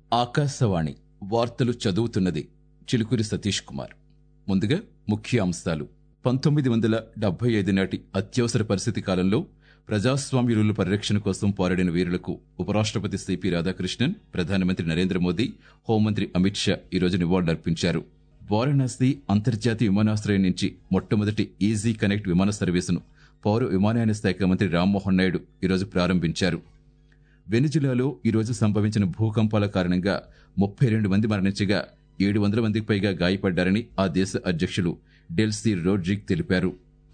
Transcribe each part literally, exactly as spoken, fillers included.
ఆకాశవాణి వార్తలు చదువుతున్నది చిలుకూరి సతీష్ కుమార్. ముందుగా ముఖ్య అంశాలు. పంతొమ్మిది వందల డెబ్బై ఐదు నాటి అత్యవసర పరిస్థితి కాలంలో ప్రజాస్వామ్య విలువల పరిరక్షణ కోసం పోరాడిన వీరులకు ఉపరాష్ట్రపతి సిపి రాధాకృష్ణన్, ప్రధానమంత్రి నరేంద్ర మోదీ, హోంమంత్రి అమిత్ షా ఈరోజు నివాళులర్పించారు. వారణాసి అంతర్జాతీయ విమానాశ్రయం నుంచి మొట్టమొదటి ఈజీ కనెక్ట్ విమాన సర్వీసును పౌర విమానయాన శాఖ మంత్రి రామ్మోహన్ నాయుడు ఈరోజు ప్రారంభించారు. వెనిజులాలో ఈరోజు సంభవించిన భూకంపాల కారణంగా ముప్పై రెండు మంది మరణించగా ఏడు వందల మందికి పైగా గాయపడ్డారని ఆ దేశ అధ్యక్షులు డెల్సీ రోడ్రిగ్ తెలిపారు.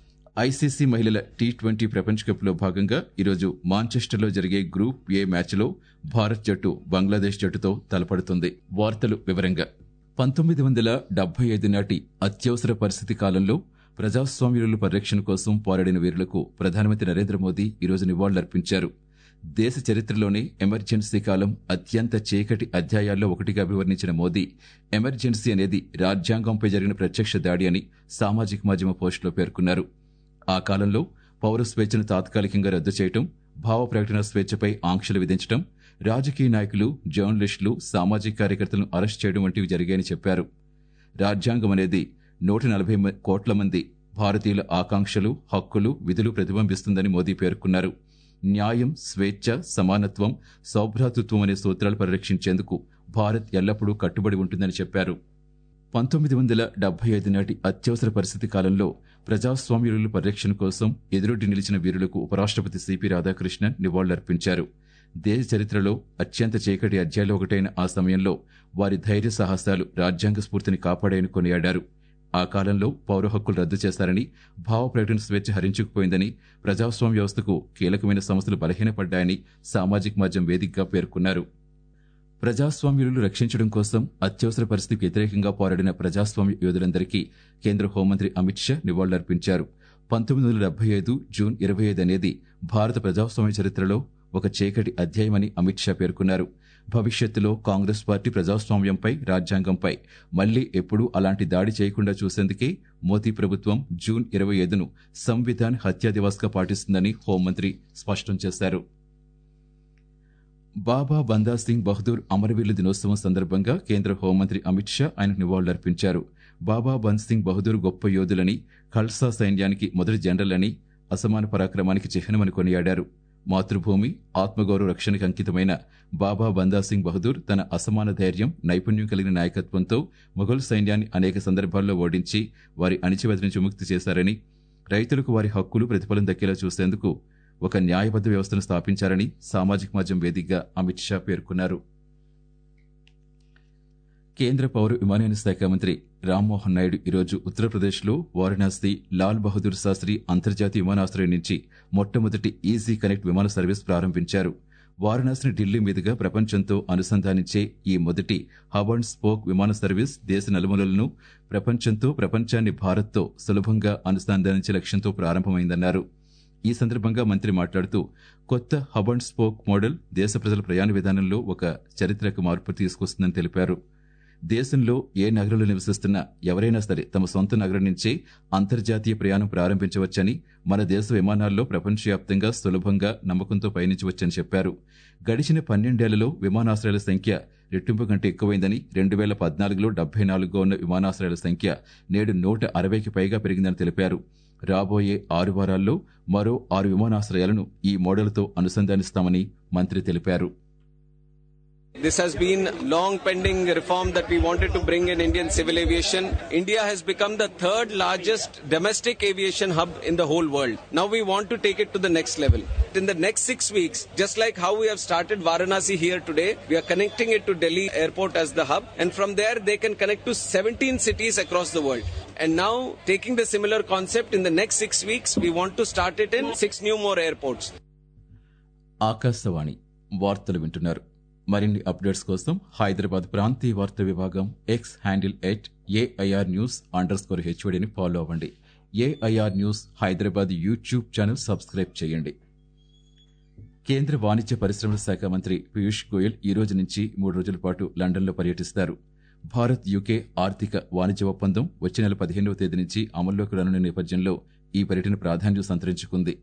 ఐసీసీ మహిళల టీ ట్వంటీ ప్రపంచ కప్లో భాగంగా ఈరోజు మాంచెస్టర్లో జరిగే గ్రూప్ ఏ మ్యాచ్లో భారత్ జట్టు బంగ్లాదేశ్ జట్టుతో తలపడుతుంది. వార్తలు వివరంగా. పంతొమ్మిది వందల డెబ్బై ఐదు నాటి అత్యవసర పరిస్థితి కాలంలో ప్రజాస్వామ్య విలువల పరిరక్షణ కోసం పోరాడిన వీరులకు ప్రధానమంత్రి నరేంద్ర మోదీ ఈరోజు నివాళులర్పించారు. దేశ చరిత్రలోనే ఎమర్జెన్సీ కాలం అత్యంత చీకటి అధ్యాయాల్లో ఒకటిగా అభివర్ణించిన మోదీ, ఎమర్జెన్సీ అనేది రాజ్యాంగంపై జరిగిన ప్రత్యక్ష దాడి అని సామాజిక మాధ్యమ పోస్టులో పేర్కొన్నారు. ఆ కాలంలో పౌర స్వేచ్ఛను తాత్కాలికంగా రద్దు చేయడం, భావ ప్రకటన స్వేచ్ఛపై ఆంక్షలు విధించడం, రాజకీయ నాయకులు, జర్నలిస్టులు, సామాజిక కార్యకర్తలను అరెస్ట్ చేయడం వంటివి జరిగాయని చెప్పారు. రాజ్యాంగం అనేది నూట నలభై కోట్ల మంది భారతీయుల ఆకాంక్షలు, హక్కులు, విధులు ప్రతిబింబిస్తుందని మోదీ పేర్కొన్నారు. న్యాయం, స్వేచ్ఛ, సమానత్వం, సౌభ్రాతృత్వం అనే సూత్రాలు పరిరక్షించేందుకు భారత్ ఎల్లప్పుడూ కట్టుబడి ఉంటుందని చెప్పారు. పంతొమ్మిది వందల డెబ్బై ఐదు నాటి అత్యవసర పరిస్థితి కాలంలో ప్రజాస్వామ్య విలువల పరిరక్షణ కోసం ఎదురొడ్డి నిలిచిన వీరులకు ఉపరాష్ట్రపతి సిపి రాధాకృష్ణన్ నివాళులర్పించారు. దేశ చరిత్రలో అత్యంత చీకటి అధ్యాయంలో ఒకటైన ఆ సమయంలో వారి ధైర్య సాహసాలు రాజ్యాంగ స్ఫూర్తిని కాపాడాయని కొనియాడారు. ఆ కాలంలో పౌర హక్కులు రద్దు చేశారని, భావ ప్రకటన స్వేచ్ఛ హరించుకుపోయిందని, ప్రజాస్వామ్య వ్యవస్థకు కీలకమైన సంస్థలు బలహీనపడ్డాయని సామాజిక మాధ్యమం వేదికగా పేర్కొన్నారు. ప్రజాస్వామ్యులను రక్షించడం కోసం అత్యవసర పరిస్థితికి వ్యతిరేకంగా పోరాడిన ప్రజాస్వామ్య యోధులందరికీ కేంద్ర హోంమంత్రి అమిత్ షా నివాళులర్పించారు. పంతొమ్మిది వందల డెబ్బై ఐదు జూన్ ఇరవై ఐదు అనేది భారత ప్రజాస్వామ్య చరిత్రలో ఒక చీకటి అధ్యాయమని అమిత్ షా పేర్కొన్నారు. భవిష్యత్తులో కాంగ్రెస్ పార్టీ ప్రజాస్వామ్యంపై, రాజ్యాంగంపై మళ్లీ ఎప్పుడూ అలాంటి దాడి చేయకుండా చూసేందుకే మోదీ ప్రభుత్వం జూన్ ఇరవై ఐదును సంవిధాన్ హత్యా దివాస్గా పాటిస్తుందని హోంమంత్రి స్పష్టం చేశారు. బాబా బందా సింగ్ బహదూర్ అమరవీరుల దినోత్సవం సందర్భంగా కేంద్ర హోంమంత్రి అమిత్ షా ఆయనకు నివాళులర్పించారు. బాబా బంద్ సింగ్ బహదూర్ గొప్ప యోధులని, ఖల్సా సైన్యానికి మొదటి జనరల్ అని, అసమాన పరాక్రమానికి చిహ్నమని కొనియాడారు. మాతృభూమి, ఆత్మగౌరవ రక్షణకు అంకితమైన బాబా బందా సింగ్ బహదూర్ తన అసమాన ధైర్యం, నైపుణ్యం కలిగిన నాయకత్వంతో మొఘల్ సైన్యాన్ని అనేక సందర్భాల్లో ఓడించి వారి అణిచివేత నుంచి విముక్తి చేశారని, రైతులకు వారి హక్కులు ప్రతిఫలం దక్కేలా చూసేందుకు ఒక న్యాయబద్ద వ్యవస్థను స్థాపించారని సామాజిక మాధ్యమం వేదికగా అమిత్ షా పేర్కొన్నారు. కేంద్ర పౌర విమానయాన శాఖ మంత్రి రామ్మోహన్ నాయుడు ఈరోజు ఉత్తరప్రదేశ్లో వారణాసి లాల్ బహదూర్ శాస్త్రి అంతర్జాతీయ విమానాశ్రయం నుంచి మొట్టమొదటి ఈజీ కనెక్ట్ విమాన సర్వీస్ ప్రారంభించారు. వారణాసిని ఢిల్లీ మీదుగా ప్రపంచంతో అనుసంధానించే ఈ మొదటి హబ్ అండ్ స్పోక్ విమాన సర్వీస్ దేశ నలుమూలలను ప్రపంచంతో, ప్రపంచాన్ని భారత్తో సులభంగా అనుసంధానించే లక్ష్యంతో ప్రారంభమైందన్నారు. ఈ సందర్భంగా మంత్రి మాట్లాడుతూ, కొత్త హబ్ అండ్ స్పోక్ మోడల్ దేశ ప్రజల ప్రయాణ విధానంలో ఒక చారిత్రక మార్పు తీసుకొస్తుందని తెలిపారు. దేశంలో ఏ నగరంలో నివసిస్తున్నా ఎవరైనా సరే తమ సొంత నగరం నుంచే అంతర్జాతీయ ప్రయాణం ప్రారంభించవచ్చని, మన దేశ విమానాల్లో ప్రపంచవ్యాప్తంగా సులభంగా, నమ్మకంతో పయనించవచ్చని చెప్పారు. గడిచిన పన్నెండేళ్లలో విమానాశ్రయాల సంఖ్య రెట్టింపు కంటే ఎక్కువైందని, రెండు వేల పద్నాలుగులో డెబ్బై నాలుగుగా ఉన్న విమానాశ్రయాల సంఖ్య నేడు నూట అరవైకి పైగా పెరిగిందని తెలిపారు. రాబోయే ఆరు వారాల్లో మరో ఆరు విమానాశ్రయాలను ఈ మోడల్తో అనుసంధానిస్తామని మంత్రి తెలిపారు. This has been long pending reform that we wanted to bring in Indian civil aviation. India has become the third largest domestic aviation hub in the whole world. Now we want to take it to the next level. In the next six weeks, just like how we have started Varanasi here today, we are connecting it to Delhi airport as the hub, and from there they can connect to seventeen cities across the world. And now, taking the similar concept, in the next six weeks, we want to start it in six new more airports. Akashvani వార్తలు వింటున్నారు. మరిన్ని updates కోసం హైదరాబాద్ ప్రాంతీయ వార్తా విభాగం X handle at AIR news underscore హెచ్ఓడిని follow అవ్వండి. AIR news Hyderabad YouTube channel subscribe చేయండి. కేంద్ర వాణిజ్య పరిశ్రమల శాఖ మంత్రి పీయూష్ గోయల్ ఈ రోజు నుంచి మూడు రోజుల పాటు లండన్లో పర్యటిస్తారు. భారత్ యూకే ఆర్థిక వాణిజ్య ఒప్పందం వచ్చే నెల పదిహేనవ తేదీ నుంచి అమల్లోకి రానున్న నేపథ్యంలో ఈ పర్యటన ప్రాధాన్యం సంతరించుకుంది.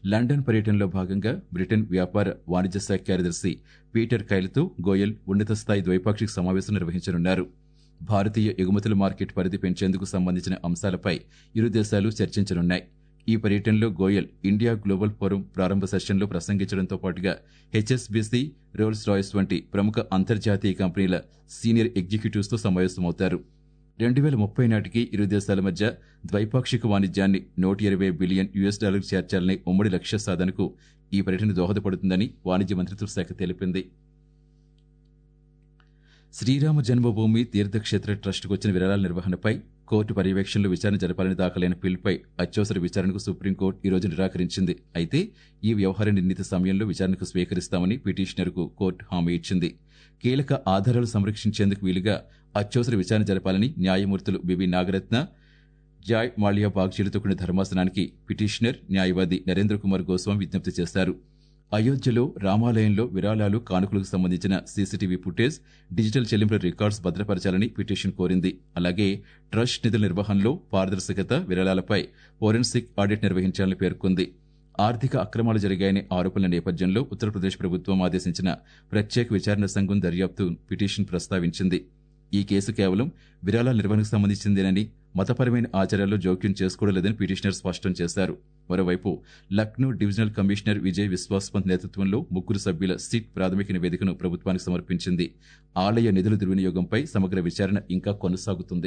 లండన్ పర్యటనలో భాగంగా బ్రిటన్ వ్యాపార వాణిజ్య శాఖ కార్యదర్శి పీటర్ కైల్తో గోయల్ ఉన్నత స్థాయి ద్వైపాక్షిక సమావేశం నిర్వహించనున్నారు. భారతీయ ఎగుమతుల మార్కెట్ పరిధి పెంచేందుకు సంబంధించిన అంశాలపై ఇరు దేశాలు చర్చించనున్నాయి. ఈ పర్యటనలో గోయల్ ఇండియా గ్లోబల్ ఫోరం ప్రారంభ సెషన్లో ప్రసంగించడంతో పాటుగా హెచ్ఎస్బీసీ, రోల్స్ రాయ్స్ వంటి ప్రముఖ అంతర్జాతీయ కంపెనీల సీనియర్ ఎగ్జిక్యూటివ్స్తో సమావేశమవుతారు. రెండు వేల ముప్పై నాటికి ఇరు దేశాల మధ్య ద్వైపాక్షిక వాణిజ్యాన్ని నూట ఇరవై బిలియన్ యూఎస్ డాలర్కు చేర్చాలనే ఉమ్మడి లక్ష్య సాధనకు ఈ పర్యటన దోహదపడుతుందని వాణిజ్య మంత్రిత్వ శాఖ తెలిపింది. శ్రీరామ జన్మభూమి తీర్థక్షేత్ర ట్రస్టుకు వచ్చిన విరాళాల నిర్వహణపై కోర్టు పర్యవేక్షణలో విచారణ జరపాలని దాఖలైన పిల్పై అత్యవసర విచారణకు సుప్రీంకోర్టు ఈ రోజు నిరాకరించింది. అయితే ఈ వ్యవహార నిర్ణీత సమయంలో విచారణకు స్వీకరిస్తామని పిటిషనర్కు కోర్టు హామీ ఇచ్చింది. కీలక ఆధారాలు సంరక్షించేందుకు వీలుగా అత్యవసర విచారణ జరపాలని న్యాయమూర్తులు బివి నాగరత్న, జాయ్ మాల్యా బాగ్చీలతో కూడిన ధర్మాసనానికి పిటిషనర్, న్యాయవాది నరేంద్ర కుమార్ గోస్వామి విజ్ఞప్తి చేశారు. అయోధ్యలో రామాలయంలో విరాళాలు, కానుకలకు సంబంధించిన సీసీటీవీ ఫుటేజ్, డిజిటల్ చెల్లింపుల రికార్డ్స్ భద్రపరచాలని పిటిషన్ కోరింది. అలాగే ట్రస్ట్ నిధుల నిర్వహణలో పారదర్శకత, విరాళాలపై ఫోరెన్సిక్ ఆడిట్ నిర్వహించాలని పేర్కొంది. ఆర్థిక అక్రమాలు జరిగాయనే ఆరోపణల నేపథ్యంలో ఉత్తరప్రదేశ్ ప్రభుత్వం ఆదేశించిన ప్రత్యేక విచారణ సంఘం దర్యాప్తు పిటిషన్ ప్రస్తావించింది. ఈ కేసు కేవలం విరాళాల నిర్వహణకు సంబంధించిందేనని, మతపరమైన ఆచారాల్లో జోక్యం చేసుకోవలేదని పిటిషనర్ స్పష్టం చేశారు. మరోవైపు లక్నో డివిజనల్ కమిషనర్ విజయ్ విశ్వాస్ పంత్ నేతృత్వంలో ముగ్గురు సభ్యుల సిట్ ప్రాథమిక నివేదికను ప్రభుత్వానికి సమర్పించింది. ఆలయ నిధుల దుర్వినియోగంపై సమగ్ర విచారణ ఇంకా కొనసాగుతుంది.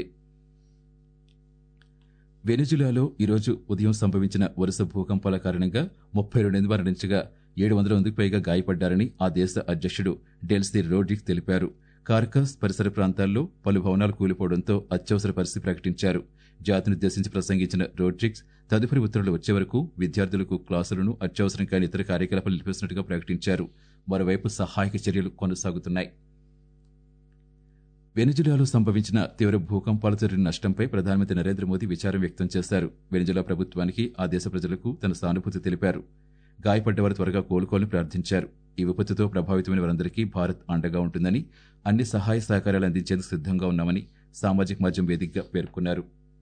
వెనిజులాలో ఈరోజు ఉదయం సంభవించిన వరుస భూకంపాల కారణంగా ముప్పై రెండు మంది మరణించగా ఏడు వందల మందికి పైగా గాయపడ్డారని ఆ దేశ అధ్యక్షుడు డెల్సీ రోడ్రిగ్స్ తెలిపారు. కార్కస్ పరిసర ప్రాంతాల్లో పలు భవనాలు కూలిపోవడంతో అత్యవసర పరిస్థితి ప్రకటించారు. జాతినుద్దేశించి ప్రసంగించిన రోడ్రిగ్స్ తదుపరి ఉత్తర్వులు వచ్చే వరకు విద్యార్థులకు క్లాసులను, అత్యవసరం కాని ఇతర కార్యకలాపాలు నిలిపిస్తున్నట్టుగా ప్రకటించారు. మరోవైపు సహాయక చర్యలు కొనసాగుతున్నాయి. వెనిజులాలో సంభవించిన తీవ్ర భూకంపాలతో జరిగిన నష్టంపై ప్రధానమంత్రి నరేంద్ర మోదీ విచారం వ్యక్తం చేశారు. వెనిజులా ప్రభుత్వానికి, ఆ దేశ ప్రజలకు తన సానుభూతి తెలిపారు. గాయపడ్డవారు త్వరగా కోలుకోవాలని ప్రార్థించారు. ఈ విపత్తుతో ప్రభావితమైన వారందరికీ భారత్ అండగా ఉంటుందని, అన్ని సహాయ సహకారాలు అందించేందుకు సిద్ధంగా ఉన్నామని సామాజిక మాధ్యమం వేదికగా పేర్కొన్నారు.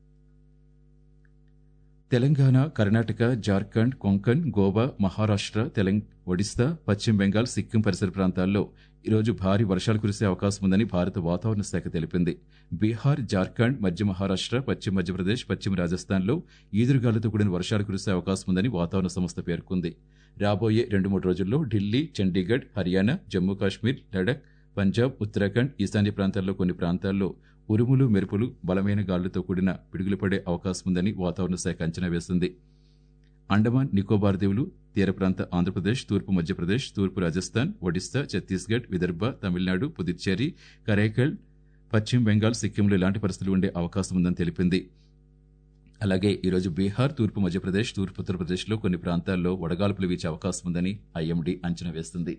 తెలంగాణ, కర్ణాటక, జార్ఖండ్, కొంకణ్, గోవా, మహారాష్ట్ర, తెలంగాణ, ఒడిశా, పశ్చిమ బెంగాల్, సిక్కిం పరిసర ప్రాంతాల్లో ఈరోజు భారీ వర్షాలు కురిసే అవకాశం ఉందని భారత వాతావరణ శాఖ తెలిపింది. బీహార్, జార్ఖండ్, మధ్య మహారాష్ట్ర, పశ్చిమ మధ్యప్రదేశ్, పశ్చిమ రాజస్థాన్లో ఈదురుగాలులతో కూడిన వర్షాలు కురిసే అవకాశం ఉందని వాతావరణ సంస్థ పేర్కొంది. రాబోయే రెండు మూడు రోజుల్లో ఢిల్లీ, చండీగఢ్, హర్యానా, జమ్మూ కాశ్మీర్, లడఖ్, పంజాబ్, ఉత్తరాఖండ్, ఈశాన్య ప్రాంతాల్లో కొన్ని ప్రాంతాల్లో ఉరుములు, మెరుపులు, బలమైన గాలులతో కూడిన పిడుగులు పడే అవకాశం ఉందని వాతావరణ శాఖ అంచనా వేసింది. అండమాన్ నికోబార్ దీవులు, తీర ప్రాంత ఆంధ్రప్రదేశ్, తూర్పు మధ్యప్రదేశ్, తూర్పు రాజస్థాన్, ఒడిశా, ఛత్తీస్గఢ్, విదర్భ, తమిళనాడు, పుదుచ్చేరి, కరైకల్, పశ్చిమ బెంగాల్, సిక్కింలో ఇలాంటి పరిస్థితులు ఉండే అవకాశం ఉందని తెలిపింది. అలాగే ఈరోజు బీహార్, తూర్పు మధ్యప్రదేశ్, తూర్పు ఉత్తరప్రదేశ్లో కొన్ని ప్రాంతాల్లో వడగాల్పులు వీచే అవకాశం ఉందని ఐఎండీ అంచనా వేస్తుంది.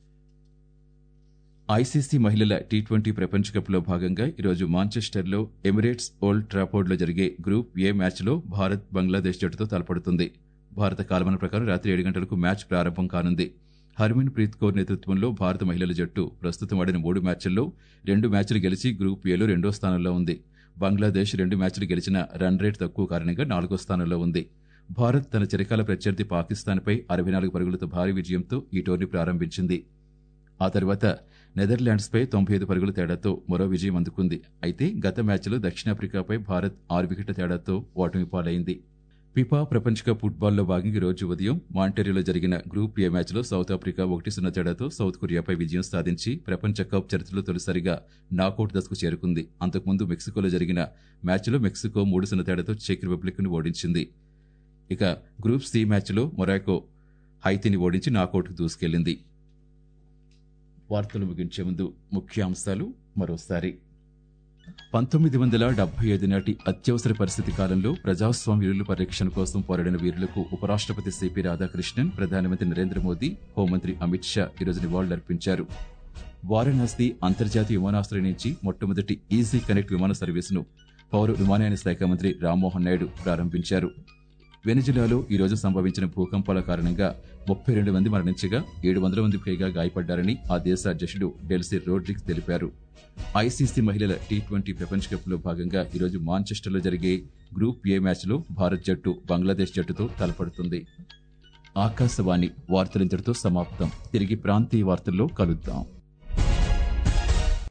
ఐసీసీ మహిళల టీ ట్వంటీ ప్రపంచ కప్లో భాగంగా ఈరోజు మాంచెస్టర్లో ఎమిరేట్స్ ఓల్డ్ ట్రాఫోర్డ్లో జరిగే గ్రూప్ ఏ మ్యాచ్లో భారత్ బంగ్లాదేశ్ జట్టుతో తలపడుతుంది. భారత కాలమాన ప్రకారం రాత్రి ఏడు గంటలకు మ్యాచ్ ప్రారంభం కానుంది. హర్మన్ ప్రీత్ కౌర్ నేతృత్వంలో భారత మహిళల జట్టు ప్రస్తుతం ఆడిన మూడు మ్యాచ్ల్లో రెండు మ్యాచ్లు గెలిచి గ్రూప్ ఏలో రెండో స్థానంలో ఉంది. బంగ్లాదేశ్ రెండు మ్యాచ్లు గెలిచిన రన్ రేట్ తక్కువ కారణంగా నాలుగో స్థానంలో ఉంది. భారత్ తన చిరకాల ప్రత్యర్థి పాకిస్తాన్పై అరవై నాలుగు పరుగులతో భారీ విజయంతో ఈ టోర్నీ ప్రారంభించింది. ఆ తర్వాత నెదర్లాండ్స్పై తొంభై ఐదు పరుగుల తేడాతో మరో విజయం అందుకుంది. అయితే గత మ్యాచ్లో దక్షిణాఫ్రికాపై భారత్ ఆరు వికెట్ల తేడాతో ఓటమి పాలైంది. ఫిఫా ప్రపంచ కప్ ఫుట్బాల్లో భాగంగా రోజు ఉదయం మాంటెరియోలో జరిగిన గ్రూప్ ఏ మ్యాచ్లో సౌత్ ఆఫ్రికా ఒకటి సున్నా తేడాతో సౌత్ కొరియాపై విజయం సాధించి ప్రపంచ కప్ చరిత్రలో తొలిసారిగా నాకౌట్ దశకు చేరుకుంది. అంతకుముందు మెక్సికోలో జరిగిన మ్యాచ్లో మెక్సికో మూడు సున్నా తేడాతో చెక్ రిపబ్లిక్ను ఓడించింది. ఇక గ్రూప్ సి మ్యాచ్లో మొరాకో హైతీని ఓడించి నాకౌట్కు దూసుకెళ్లింది. వార్తలు ముగించే ముందు ముఖ్యాంశాలు మరోసారి. పంతొమ్మిది వందల డెబ్బై ఐదు నాటి అత్యవసర పరిస్థితి కాలంలో ప్రజాస్వామ్య విలువల పరిరక్షణ కోసం పోరాడిన వీరులకు ఉపరాష్ట్రపతి సిపి రాధాకృష్ణన్, ప్రధానమంత్రి నరేంద్ర మోదీ, హోంమంత్రి అమిత్ షా ఈరోజు నివాళులర్పించారు. వారణాసి అంతర్జాతీయ విమానాశ్రయం నుంచి మొట్టమొదటి ఈజీ కనెక్ట్ విమాన సర్వీసును పౌర విమానయాన శాఖ మంత్రి రామ్మోహన్ నాయుడు ప్రారంభించారు. వెనిజులాలో ఈరోజు సంభవించిన భూకంపాల కారణంగా ముప్పై రెండు మంది మరణించగా ఏడు వందల మంది పైగా గాయపడ్డారని ఆ దేశ అధ్యక్షుడు డెల్సీ రోడ్రిగ్స్ తెలిపారు. ఐసీసీ మహిళల టీ ట్వంటీ ప్రపంచ కప్లో భాగంగా ఈరోజు మాంచెస్టర్లో జరిగే గ్రూప్ ఏ మ్యాచ్లో భారత్ జట్టు బంగ్లాదేశ్ జట్టుతో తలపడుతుంది. ఆకాశవాణి వార్తలింతటితో సమాప్తం. తిరిగి ప్రాంతీయ వార్తల్లో కలుద్దాం.